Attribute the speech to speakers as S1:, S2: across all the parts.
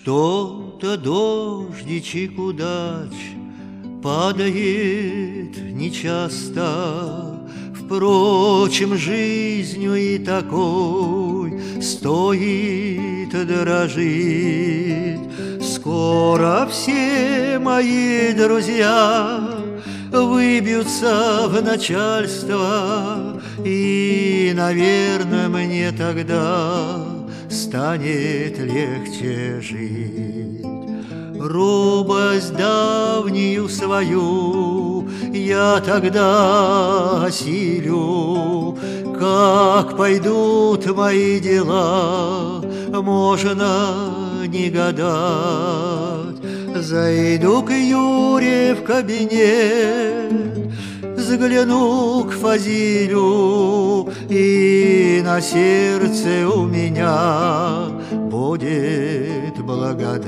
S1: Что-то дождичек удач падает нечасто, впрочем, жизнью и такой стоит дорожить. Скоро все мои друзья выбьются в начальство, и, наверное, мне тогда станет легче жить. Робость давнюю свою я тогда осилю. Как пойдут мои дела, можно не гадать. Зайду к Юре в кабинет, загляну к Фазилю, и на сердце у меня будет благодать.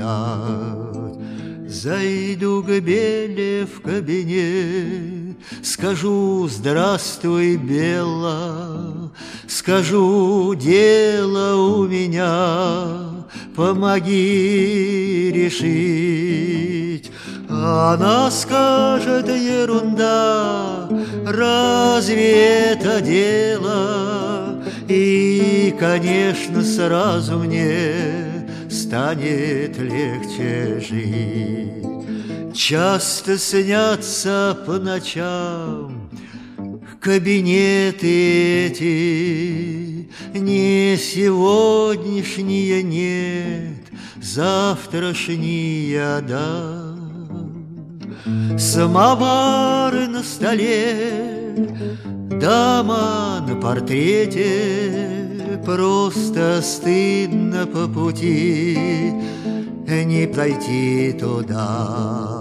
S1: Зайду к Беле в кабинет, скажу: здравствуй, Бела, скажу: дело у меня, помоги решить. Она скажет: ерунда, разве это дело? И, конечно, сразу мне станет легче жить. Часто снятся по ночам кабинеты эти, не сегодняшние, нет, завтрашние, да. Самовары на столе, дама на портрете, просто стыдно по пути не пройти туда.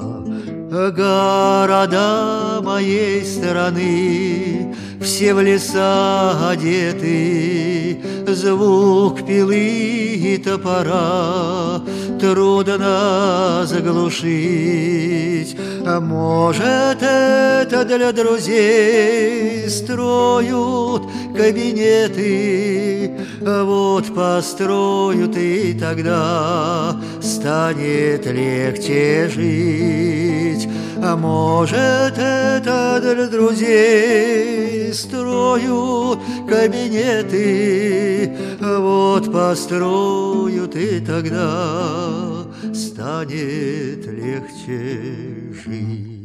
S1: Города моей страны все в леса одеты, звук пилы и топора трудно заглушить. А может, это для друзей строят кабинеты, вот построят, и тогда станет легче жить. А может, это для друзей строят кабинеты, вот построят, и тогда станет легче жить.